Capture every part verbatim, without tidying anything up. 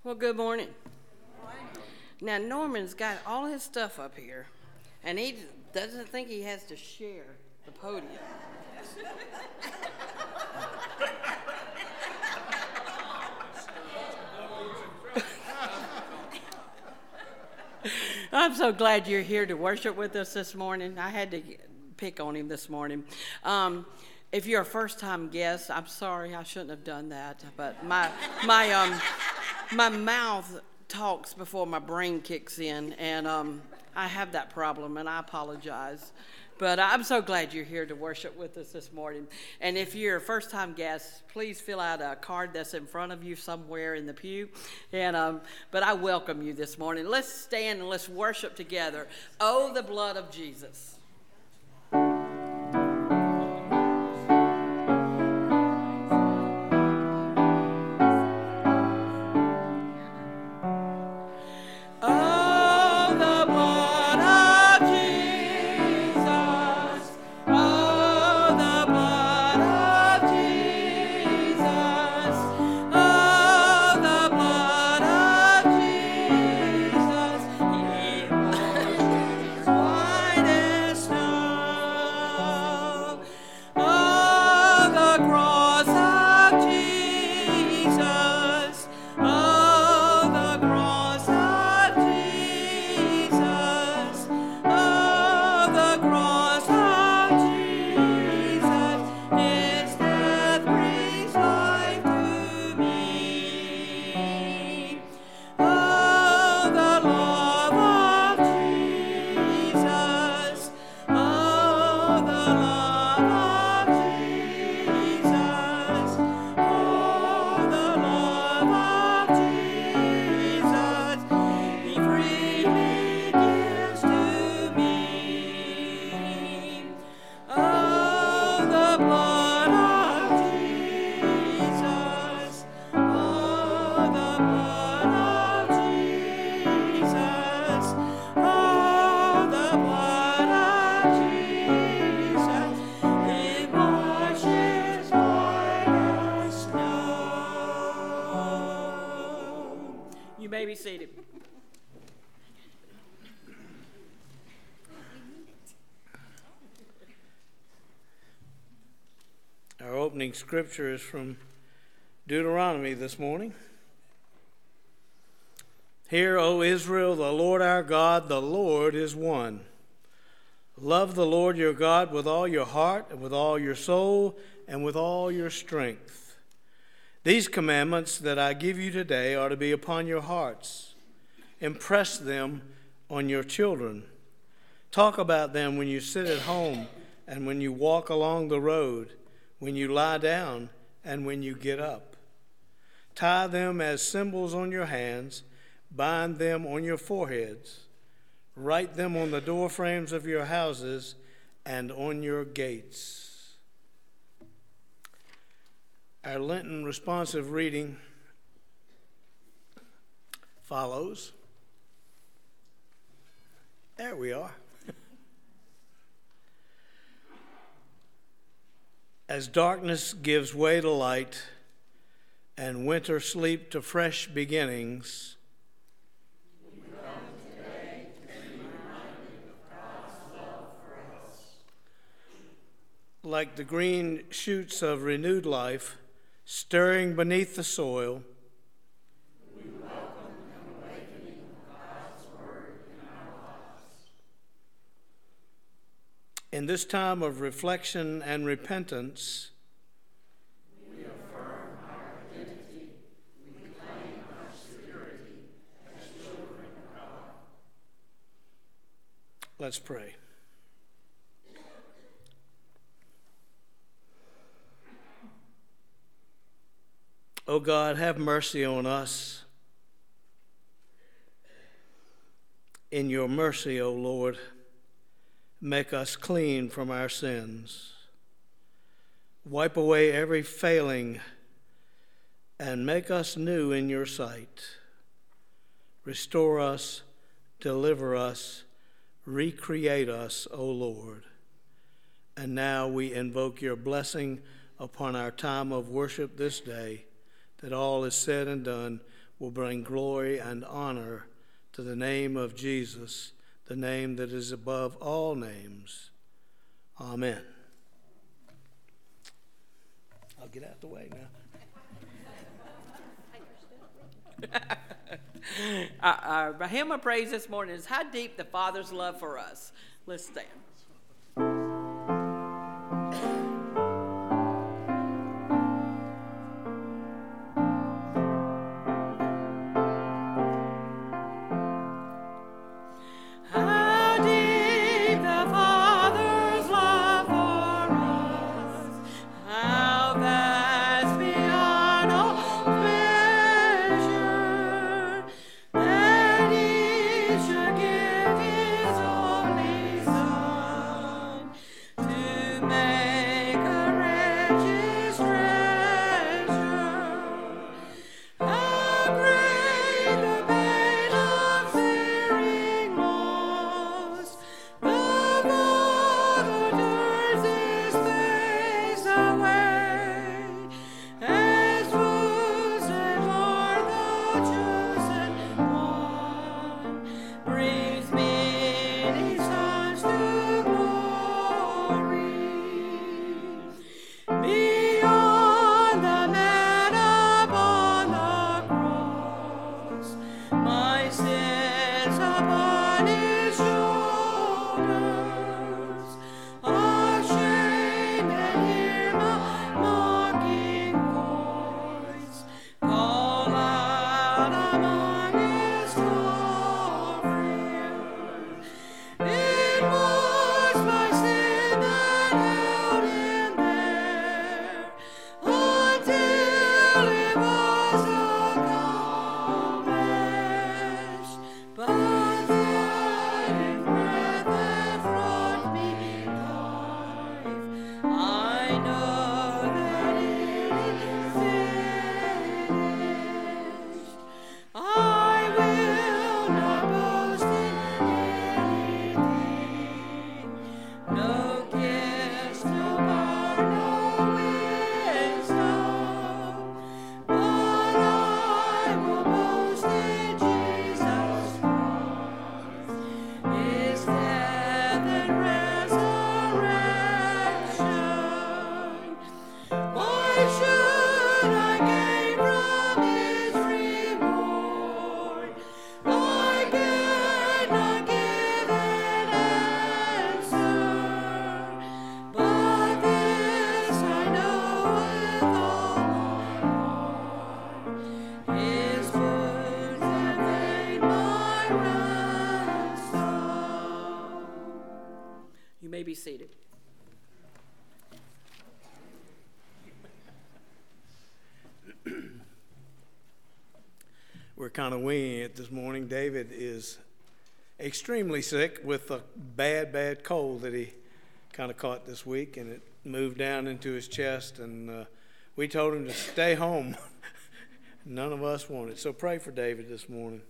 Well, good morning. Now, Norman's got all his stuff up here, and he doesn't think he has to share the podium. I'm so glad you're here to worship with us this morning. I had to pick on him this morning. Um, if you're a first-time guest, I'm sorry, I shouldn't have done that, but my my um my mouth talks before my brain kicks in, and um, I have that problem, and I apologize. But I'm so glad you're here to worship with us this morning. And if you're a first-time guest, please fill out a card that's in front of you somewhere in the pew. And um, but I welcome you this morning. Let's stand and let's worship together. Oh, the blood of Jesus. Be seated. Our opening scripture is from Deuteronomy this morning. Hear, O Israel, the Lord our God, the Lord is one. Love the Lord your God with all your heart and with all your soul and with all your strength. These commandments that I give you today are to be upon your hearts. Impress them on your children. Talk about them when you sit at home and when you walk along the road, when you lie down and when you get up. Tie them as symbols on your hands, bind them on your foreheads. Write them on the doorframes of your houses and on your gates. Our Lenten responsive reading follows. There we are. As darkness gives way to light and winter sleep to fresh beginnings, we come today to be reminded of God's love for us. Like the green shoots of renewed life, stirring beneath the soil, we welcome an awakening of God's word in our lives. In this time of reflection and repentance, we affirm our identity, we claim our security as children of God. Let's pray. O God, have mercy on us. In your mercy, O Lord, make us clean from our sins. Wipe away every failing and make us new in your sight. Restore us, deliver us, recreate us, O Lord. And now we invoke your blessing upon our time of worship this day, that all is said and done will bring glory and honor to the name of Jesus, the name that is above all names. Amen. I'll get out the way now. our, our hymn of praise this morning is How Deep the Father's Love for Us. Let's stand. Be seated. We're kind of winging it this morning. David is extremely sick with a bad, bad cold that he kind of caught this week, and it moved down into his chest, and uh, we told him to stay home. None of us wanted. So pray for David this morning.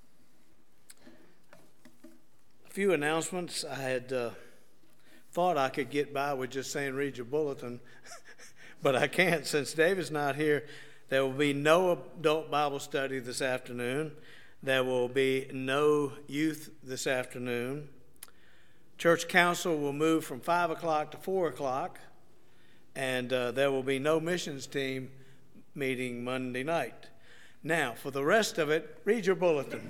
A few announcements. I had uh, thought I could get by with just saying read your bulletin, but I can't. Since David's not here, there will be no adult Bible study this afternoon. There will be no youth this afternoon. Church council will move from five o'clock to four o'clock, and uh, there will be no missions team meeting Monday night. Now, for the rest of it, read your bulletin.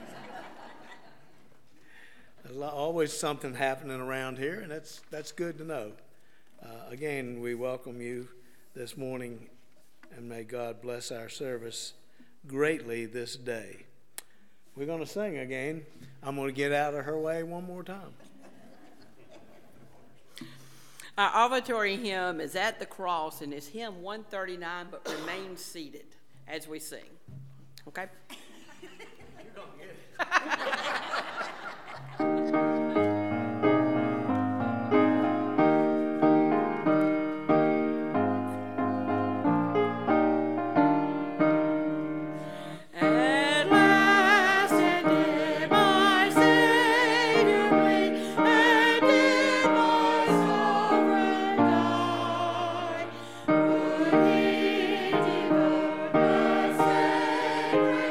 There's always something happening around here, and that's that's good to know. Uh, again, we welcome you this morning, and may God bless our service greatly this day. We're going to sing again. I'm going to get out of her way one more time. Our offertory hymn is At the Cross, and it's hymn one thirty-nine, but remain seated as we sing. Okay? You're going to get it. Thank you.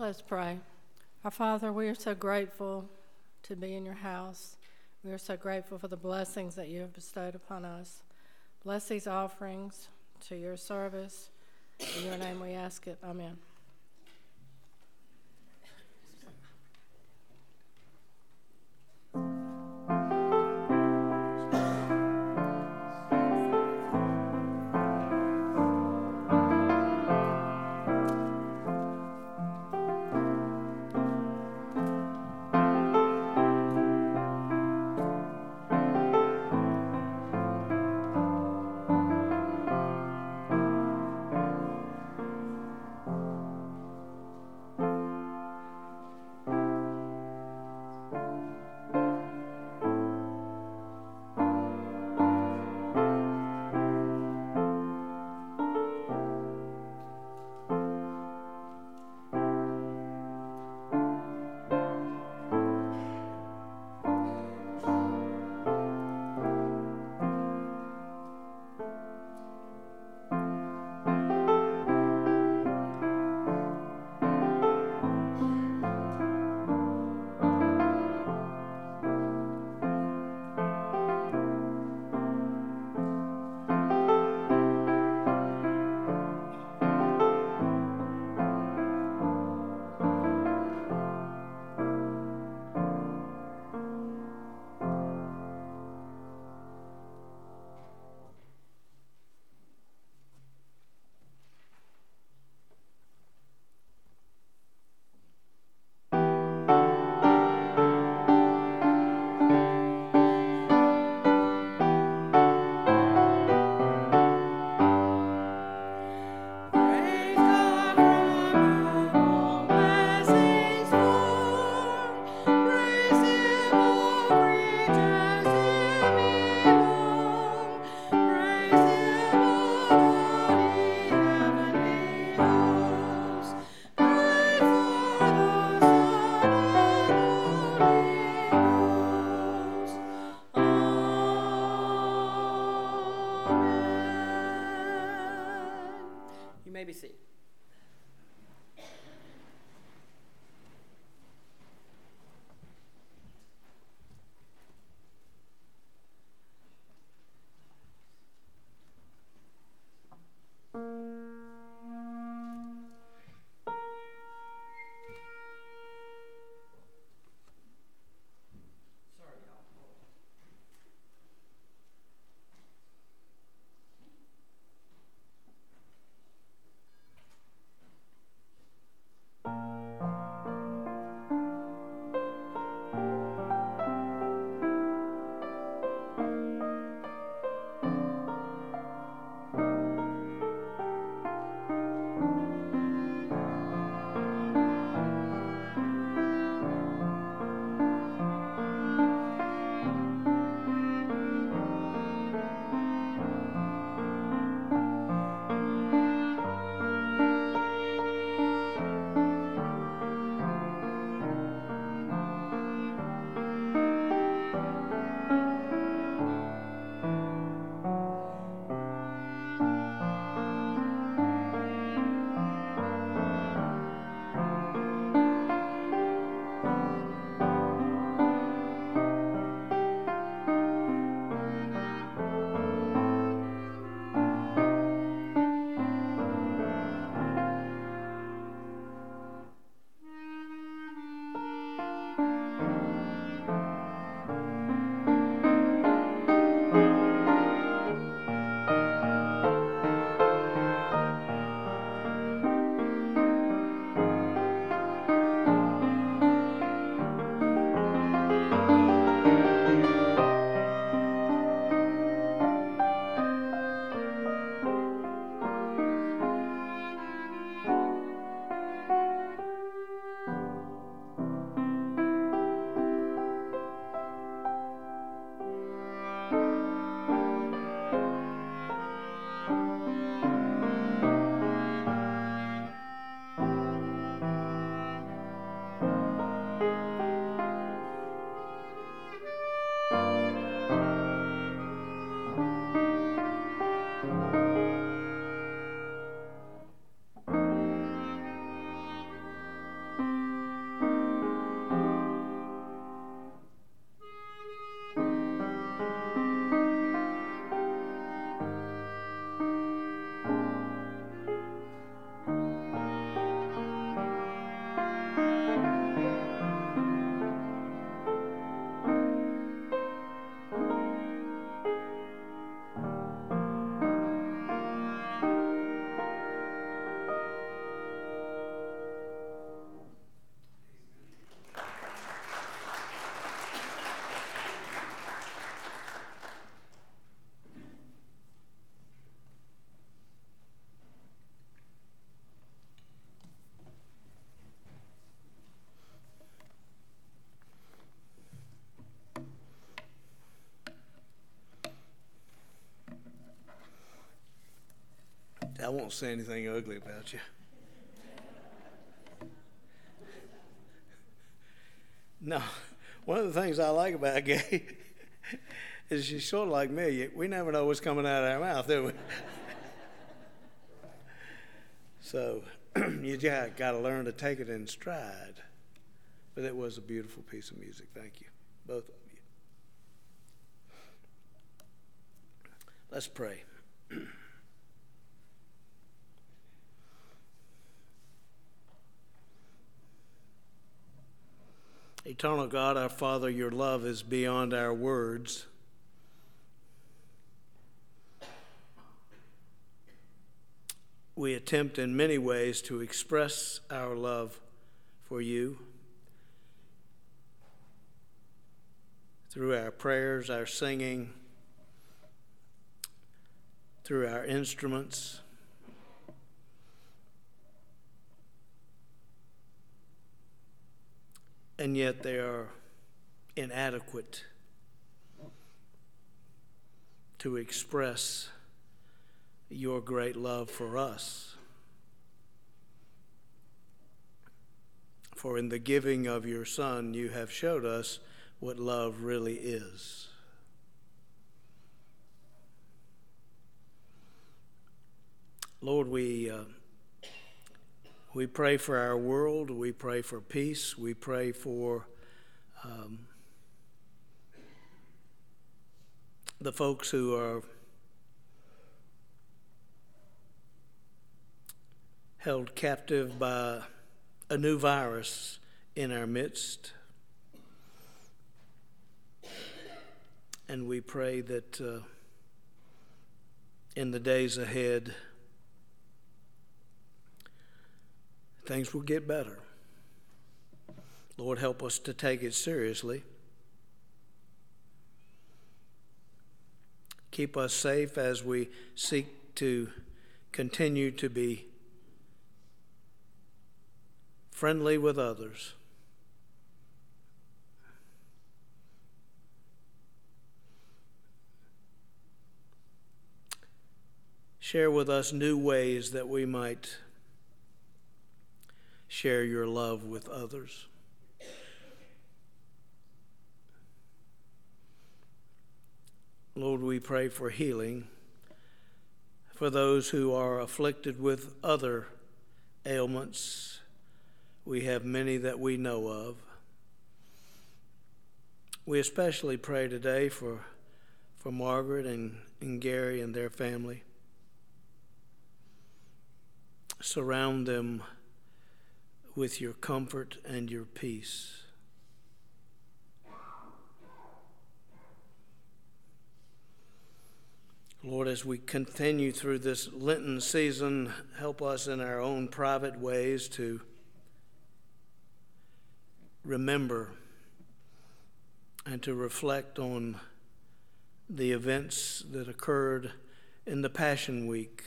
Let's pray. Our Father, we are so grateful to be in your house. We are so grateful for the blessings that you have bestowed upon us. Bless these offerings to your service. In your name we ask it. Amen. may be seated. I won't say anything ugly about you. No, one of the things I like about Gay is she's sort of like me. We never know what's coming out of our mouth, do we? So you just got to learn to take it in stride. But it was a beautiful piece of music. Thank you, both of you. Let's pray. Eternal God, our Father, your love is beyond our words. We attempt in many ways to express our love for you through our prayers, our singing, through our instruments. And yet they are inadequate to express your great love for us. For in the giving of your Son, you have showed us what love really is. Lord, we uh, we pray for our world. We pray for peace. We pray for um, the folks who are held captive by a new virus in our midst. And we pray that uh, in the days ahead, things will get better. Lord, help us to take it seriously. Keep us safe as we seek to continue to be friendly with others. Share with us new ways that we might share your love with others. Lord, we pray for healing for those who are afflicted with other ailments. We have many that we know of. We especially pray today for, for Margaret and, and Gary and their family. Surround them with your comfort and your peace. Lord, as we continue through this Lenten season, help us in our own private ways to remember and to reflect on the events that occurred in the Passion Week.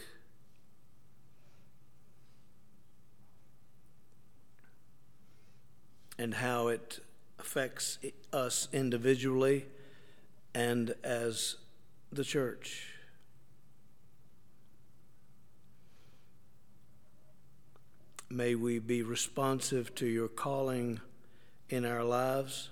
And how it affects us individually and as the church. May we be responsive to your calling in our lives.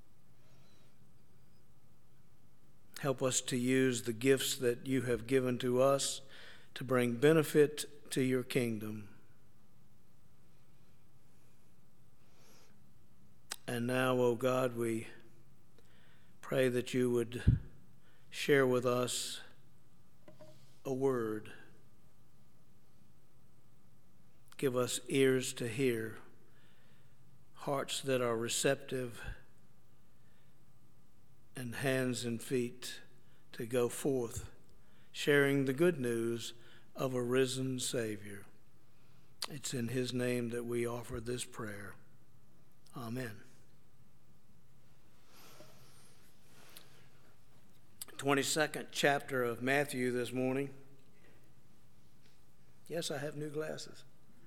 Help us to use the gifts that you have given to us to bring benefit to your kingdom. And now, O God, we pray that you would share with us a word. Give us ears to hear, hearts that are receptive, and hands and feet to go forth, sharing the good news of a risen Savior. It's in his name that we offer this prayer. Amen. twenty-second chapter of Matthew this morning. Yes, I have new glasses.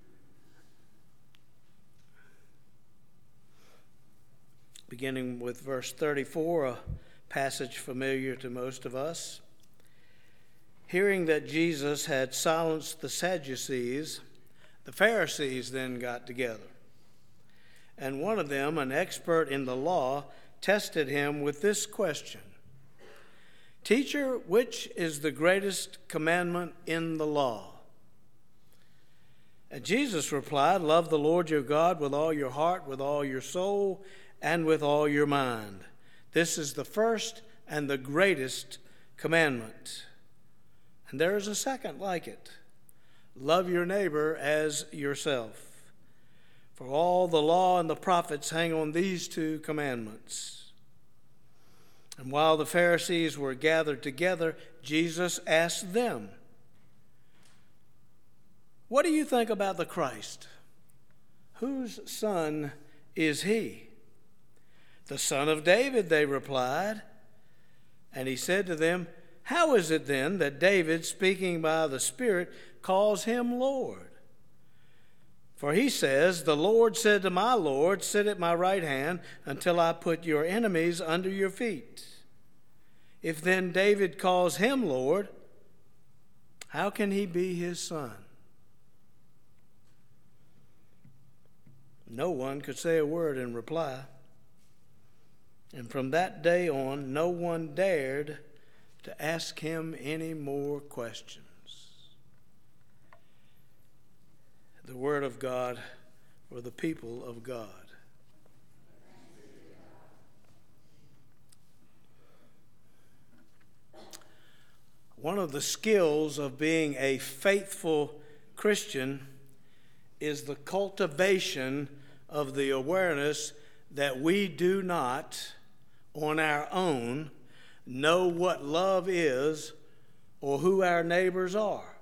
Beginning with verse thirty-four, a passage familiar to most of us. Hearing that Jesus had silenced the Sadducees, the Pharisees then got together. And one of them, an expert in the law, tested him with this question: "Teacher, which is the greatest commandment in the law?" And Jesus replied, "Love the Lord your God with all your heart, with all your soul, and with all your mind. This is the first and the greatest commandment. And there is a second like it. Love your neighbor as yourself. For all the law and the prophets hang on these two commandments." And while the Pharisees were gathered together, Jesus asked them, "What do you think about the Christ? Whose son is he?" "The son of David," they replied. And he said to them, "How is it then that David, speaking by the Spirit, calls him Lord? For he says, 'The Lord said to my Lord, sit at my right hand until I put your enemies under your feet.' If then David calls him Lord, how can he be his son?" No one could say a word in reply. And from that day on, no one dared to ask him any more questions. The word of God for the people of God. One of the skills of being a faithful Christian is the cultivation of the awareness that we do not, on our own, know what love is or who our neighbors are.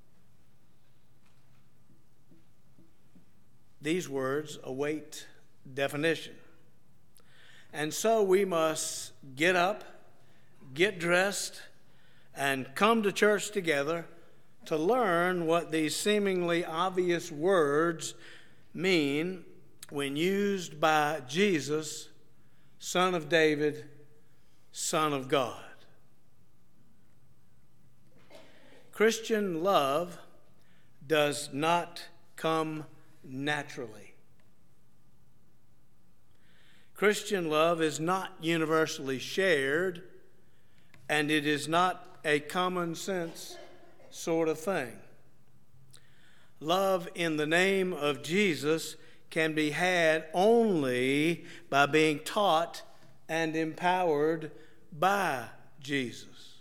These words await definition. And so we must get up, get dressed, and come to church together to learn what these seemingly obvious words mean when used by Jesus, Son of David, Son of God. Christian love does not come naturally. Christian love is not universally shared, and it is not a common sense sort of thing. Love in the name of Jesus can be had only by being taught and empowered by Jesus.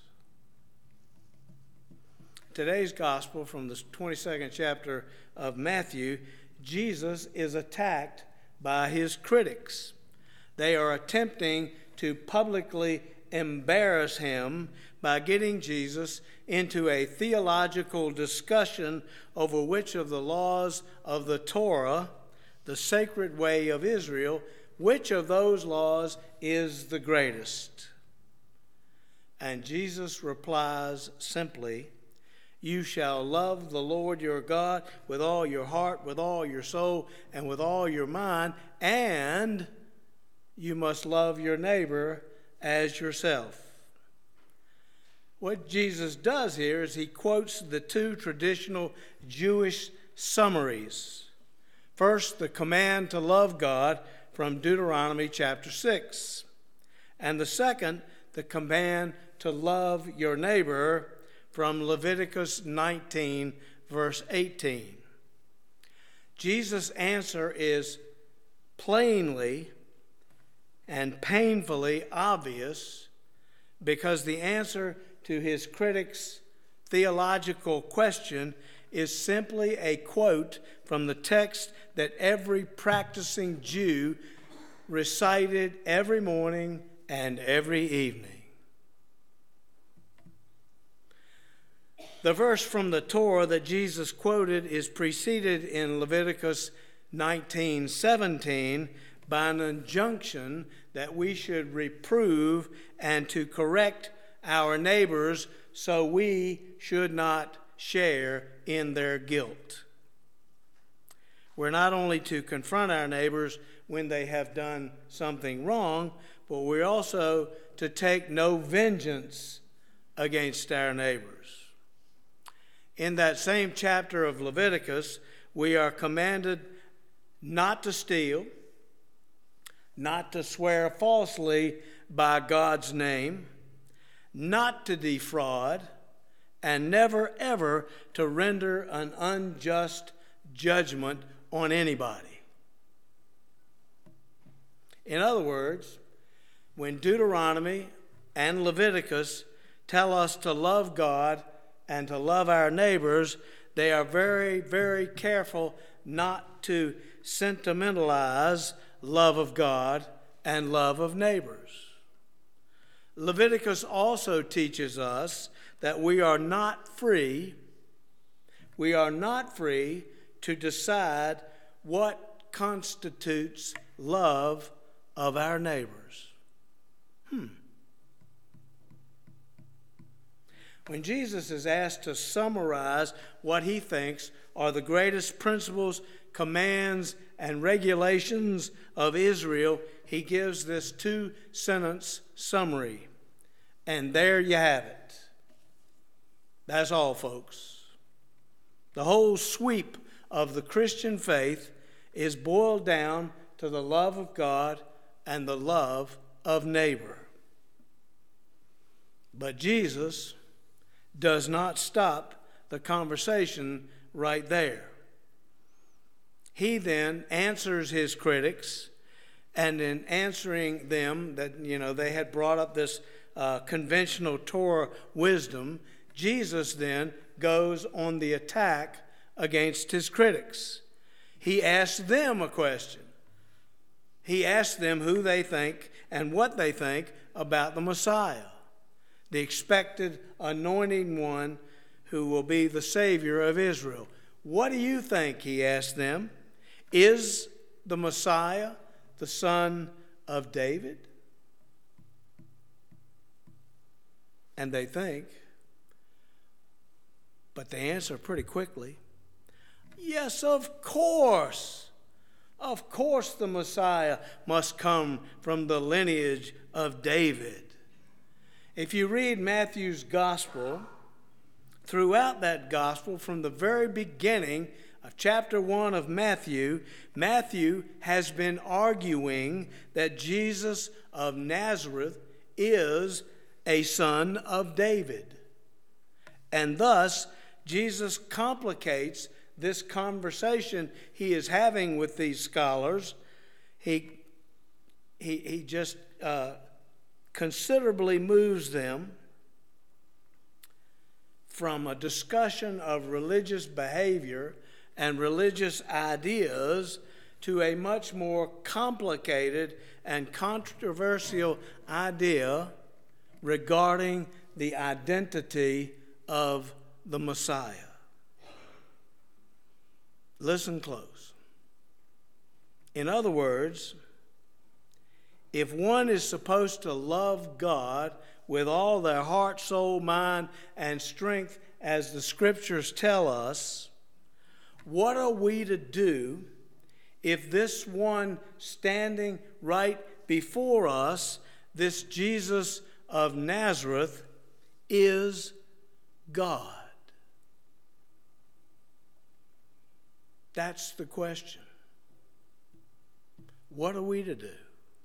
Today's gospel from the twenty-second chapter of Matthew, Jesus is attacked by his critics. They are attempting to publicly embarrass him by getting Jesus into a theological discussion over which of the laws of the Torah, the sacred way of Israel, which of those laws is the greatest. And Jesus replies simply, "You shall love the Lord your God with all your heart, with all your soul, and with all your mind, and you must love your neighbor as yourself." What Jesus does here is he quotes the two traditional Jewish summaries. First, the command to love God from Deuteronomy chapter six. And the second, the command to love your neighbor from Leviticus nineteen, verse eighteen. Jesus' answer is plainly and painfully obvious, because the answer to his critics' theological question is simply a quote from the text that every practicing Jew recited every morning and every evening. The verse from the Torah that Jesus quoted is preceded in Leviticus nineteen seventeen by an injunction that we should reprove and to correct our neighbors so we should not share in their guilt. We're not only to confront our neighbors when they have done something wrong, but we're also to take no vengeance against our neighbors. in that same chapter of Leviticus, we are commanded not to steal, not to swear falsely by God's name, not to defraud, and never ever to render an unjust judgment on anybody. In other words, when Deuteronomy and Leviticus tell us to love God and to love our neighbors, they are very, very careful not to sentimentalize love of God and love of neighbors. Leviticus also teaches us that we are not free, we are not free to decide what constitutes love of our neighbors. Hmm. When Jesus is asked to summarize what he thinks are the greatest principles, commands, and regulations of Israel, he gives this two-sentence summary. And there you have it. That's all, folks. The whole sweep of the Christian faith is boiled down to the love of God and the love of neighbor. But Jesus does not stop the conversation right there. He then answers his critics, and in answering them, that, you know, they had brought up this uh, conventional Torah wisdom, Jesus then goes on the attack against his critics. He asks them a question. He asks them who they think and what they think about the Messiah, the expected anointing one who will be the Savior of Israel. What do you think, he asked them? Is the Messiah the son of David? And they think, but they answer pretty quickly, yes, of course. Of course the Messiah must come from the lineage of David. If you read Matthew's gospel, throughout that gospel, from the very beginning of chapter one of Matthew, Matthew has been arguing that Jesus of Nazareth is a son of David. And thus, Jesus complicates this conversation he is having with these scholars. He, he, he just uh, considerably moves them from a discussion of religious behavior and religious ideas to a much more complicated and controversial idea regarding the identity of the Messiah. Listen close. In other words, if one is supposed to love God with all their heart, soul, mind, and strength, as the scriptures tell us, what are we to do if this one standing right before us, this Jesus of Nazareth, is God? That's the question. What are we to do?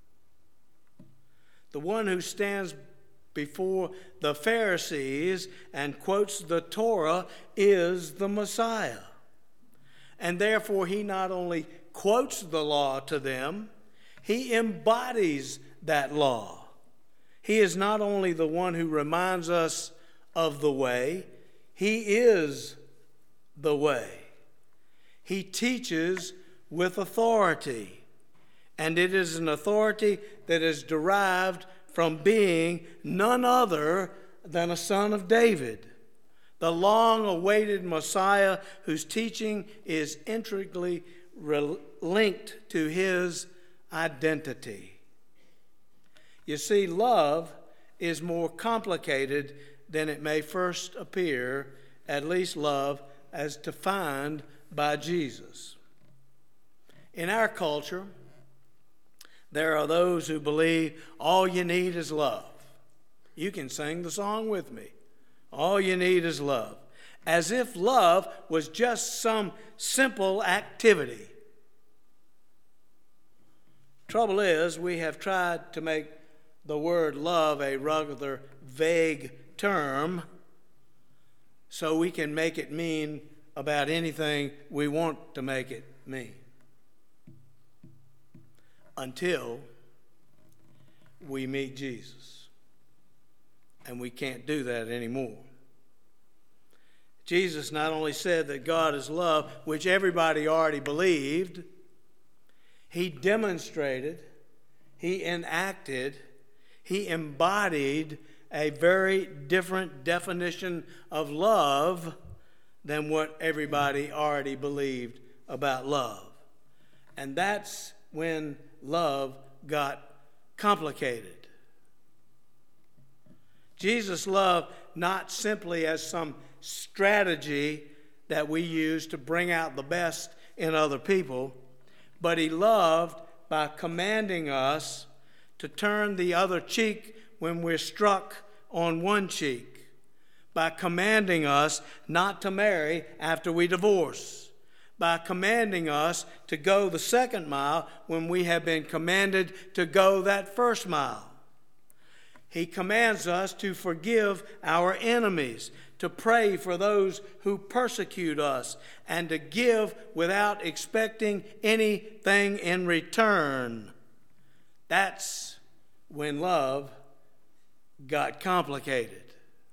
The one who stands before the Pharisees and quotes the Torah is the Messiah. And therefore, he not only quotes the law to them, he embodies that law. He is not only the one who reminds us of the way, he is the way. He teaches with authority, and it is an authority that is derived from being none other than a son of David, the long-awaited Messiah whose teaching is intricately re- linked to his identity. You see, love is more complicated than it may first appear, at least love as defined by Jesus. In our culture, there are those who believe all you need is love. You can sing the song with me. All you need is love. as if love was just some simple activity. Trouble is, we have tried to make the word love a rather vague term so we can make it mean about anything we want to make it mean. Until we meet Jesus. And we can't do that anymore. Jesus not only said that God is love, which everybody already believed, he demonstrated, he enacted, he embodied a very different definition of love than what everybody already believed about love. And that's when love got complicated. Jesus loved not simply as some strategy that we use to bring out the best in other people, but he loved by commanding us to turn the other cheek when we're struck on one cheek, by commanding us not to marry after we divorce, by commanding us to go the second mile when we have been commanded to go that first mile. He commands us to forgive our enemies, to pray for those who persecute us, and to give without expecting anything in return. That's when love got complicated.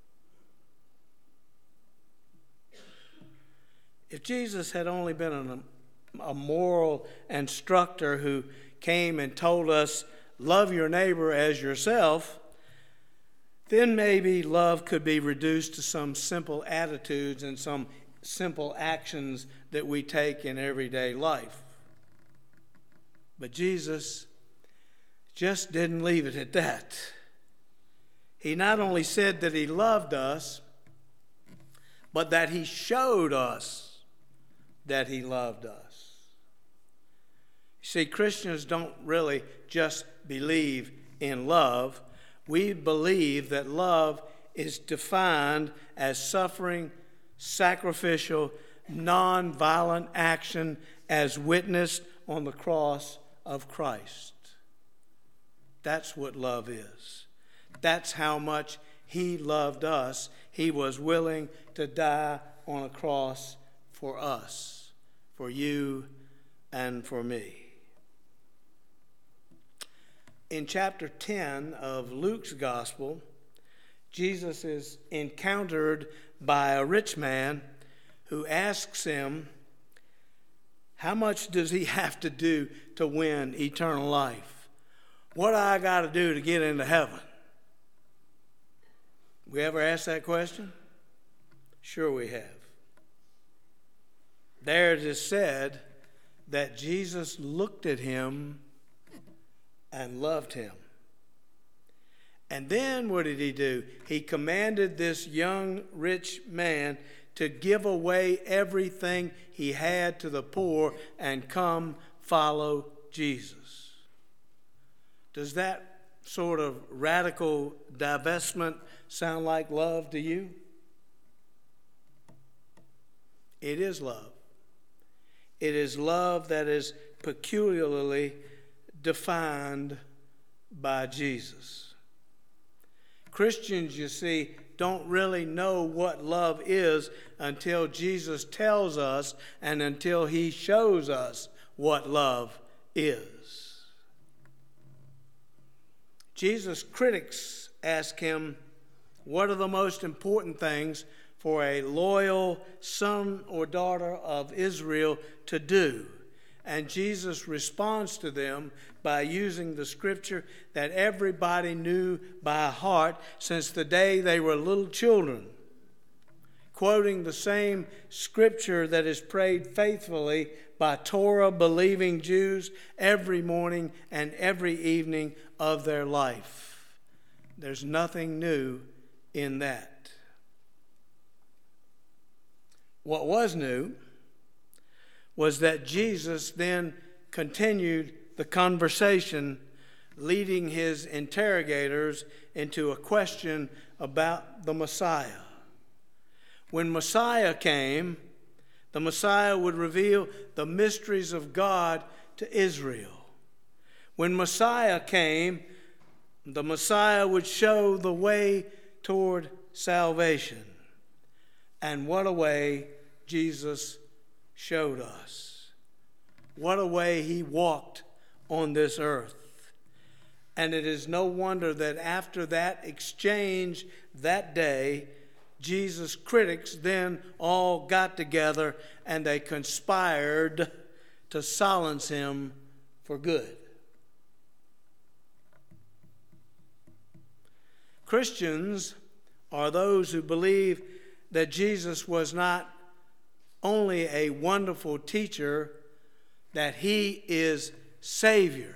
If Jesus had only been an, a moral instructor who came and told us, love your neighbor as yourself, then maybe love could be reduced to some simple attitudes and some simple actions that we take in everyday life. But Jesus just didn't leave it at that. He not only said that he loved us, but that he showed us that he loved us. See, Christians don't really just believe in love. We believe that love is defined as suffering, sacrificial, non-violent action as witnessed on the cross of Christ. That's what love is. That's how much he loved us. He was willing to die on a cross for us, for you and for me. In chapter ten of Luke's gospel, Jesus is encountered by a rich man who asks him, how much does he have to do to win eternal life? What do I got to do to get into heaven? We ever asked that question? Sure we have. There it is said that Jesus looked at him and loved him. And then what did he do? He commanded this young rich man to give away everything he had to the poor and come follow Jesus. Does that sort of radical divestment sound like love to you? It is love. It is love that is peculiarly defined by Jesus. Christians, you see, don't really know what love is until Jesus tells us and until he shows us what love is. Jesus' critics ask him, what are the most important things for a loyal son or daughter of Israel to do? And Jesus responds to them by using the scripture that everybody knew by heart since the day they were little children, quoting the same scripture that is prayed faithfully by Torah-believing Jews every morning and every evening of their life. There's nothing new in that. What was new was that Jesus then continued the conversation, leading his interrogators into a question about the Messiah. When Messiah came, the Messiah would reveal the mysteries of God to Israel. When Messiah came, the Messiah would show the way toward salvation. And what a way Jesus showed us. What a way he walked on this earth. And it is no wonder that after that exchange that day, Jesus' critics then all got together and they conspired to silence him for good. Christians are those who believe that Jesus was not only a wonderful teacher, that he is Savior.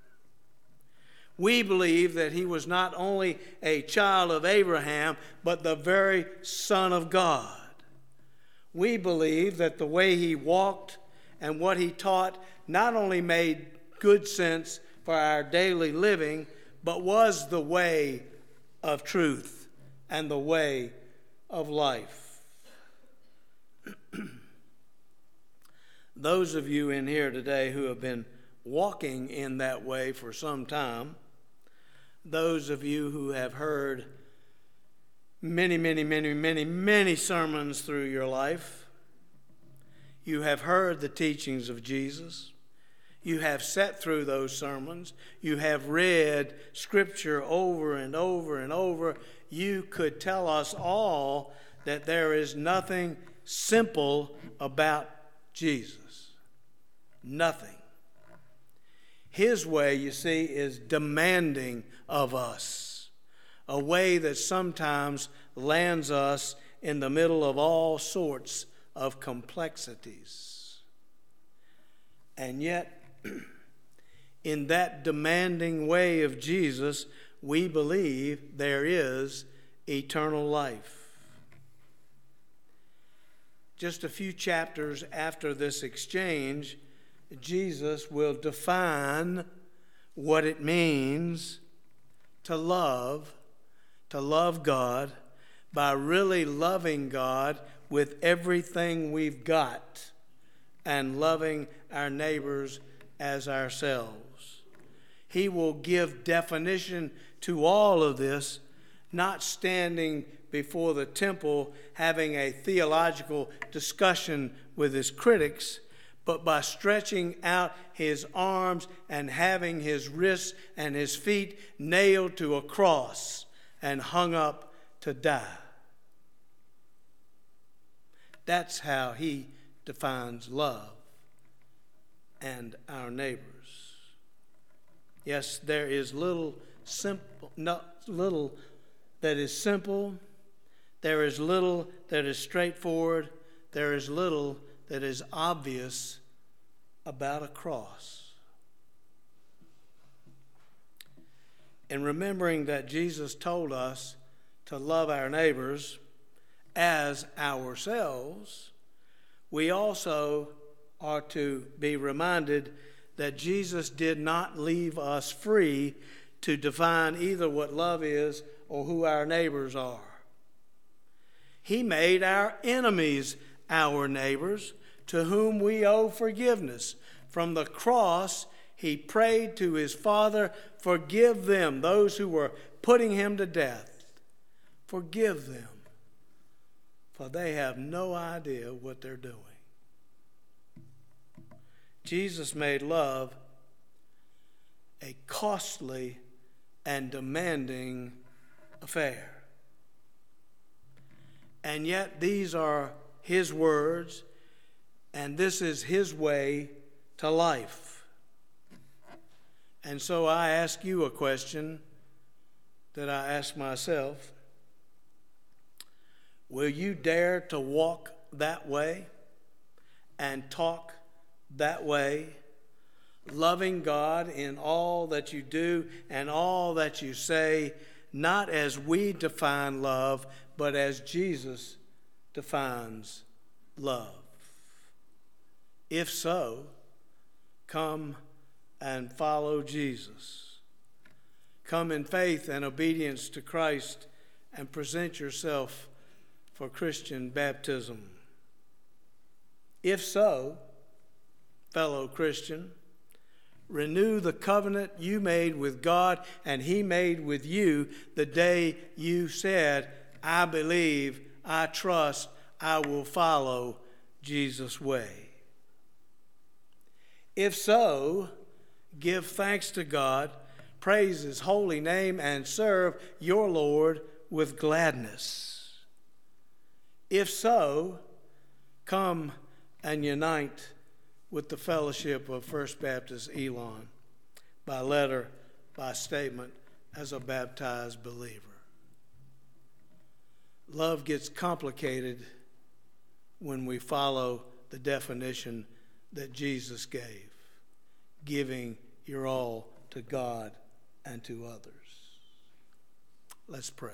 We believe that he was not only a child of Abraham, but the very Son of God. We believe that the way he walked and what he taught not only made good sense for our daily living, but was the way of truth and the way of life. Those of you in here today who have been walking in that way for some time, those of you who have heard many, many, many, many, many sermons through your life, you have heard the teachings of Jesus. You have sat through those sermons. You have read Scripture over and over and over. You could tell us all that there is nothing simple about Jesus. Nothing. His way, you see, is demanding of us, a way that sometimes lands us in the middle of all sorts of complexities. And yet, in that demanding way of Jesus, we believe there is eternal life. Just a few chapters after this exchange, Jesus will define what it means to love, to love God, by really loving God with everything we've got and loving our neighbors as ourselves. He will give definition to all of this, not standing before the temple having a theological discussion with his critics, but by stretching out his arms and having his wrists and his feet nailed to a cross and hung up to die. That's how he defines love and our neighbors. Yes, there is little simple, not little that is simple. There is little that is straightforward. There is little that is obvious about a cross. In remembering that Jesus told us to love our neighbors as ourselves, we also are to be reminded that Jesus did not leave us free to define either what love is or who our neighbors are. He made our enemies our neighbors, to whom we owe forgiveness. From the cross, he prayed to his Father, forgive them, those who were putting him to death. Forgive them, for they have no idea what they're doing. Jesus made love a costly and demanding affair. And yet these are his words, and this is his way to life. And so I ask you a question that I ask myself. Will you dare to walk that way and talk that way, loving God in all that you do and all that you say, not as we define love, but as Jesus defines love? If so, come and follow Jesus. Come in faith and obedience to Christ and present yourself for Christian baptism? If so, fellow Christian, renew the covenant you made with God and he made with you the day you said, I believe, I trust, I will follow Jesus' way. If so, give thanks to God, praise his holy name, and serve your Lord with gladness. If so, come and unite with the fellowship of First Baptist Elon by letter, by statement, as a baptized believer. Love gets complicated when we follow the definition that Jesus gave, giving your all to God and to others. Let's pray.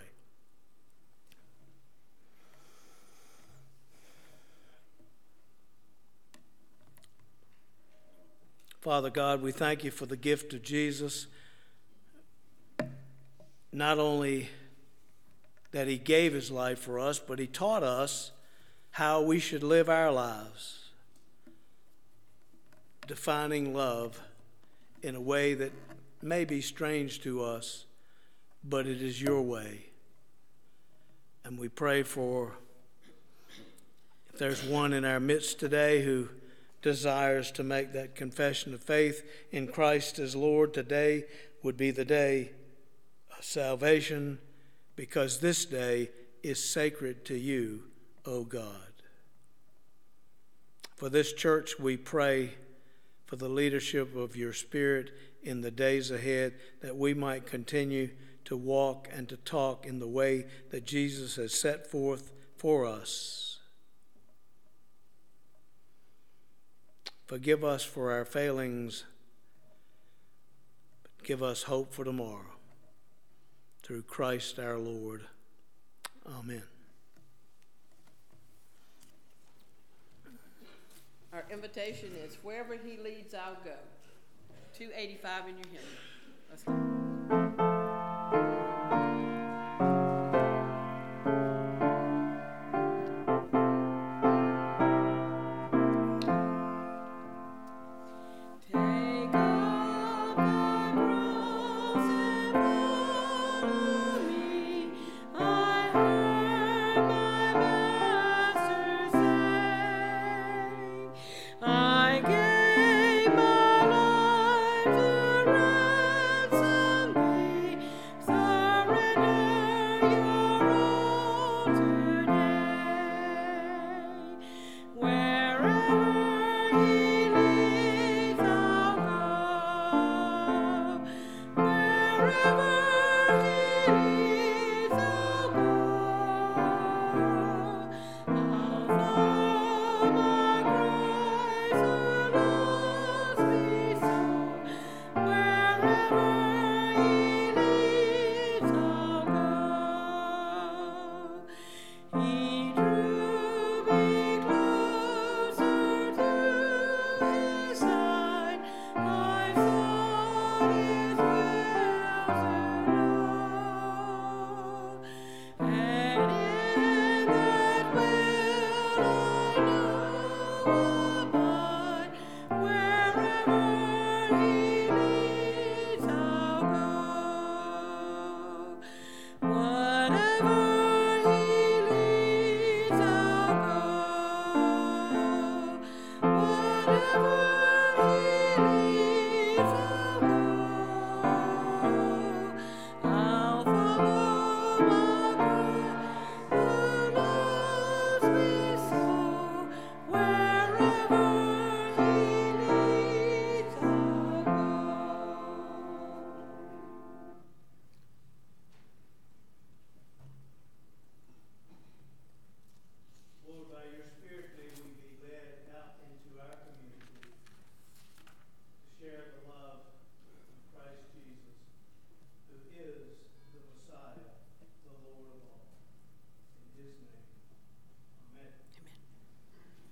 Father God, we thank you for the gift of Jesus, not only that he gave his life for us, but he taught us how we should live our lives, defining love in a way that may be strange to us, but it is your way. And we pray for, if there's one in our midst today who desires to make that confession of faith in Christ as Lord, today would be the day of salvation, because this day is sacred to you, O God. For this church we pray for the leadership of your Spirit in the days ahead, that we might continue to walk and to talk in the way that Jesus has set forth for us. Forgive us for our failings, but give us hope for tomorrow. Through Christ our Lord. Amen. Our invitation is, wherever he leads, I'll go. two eighty-five in your hymn. Let's go.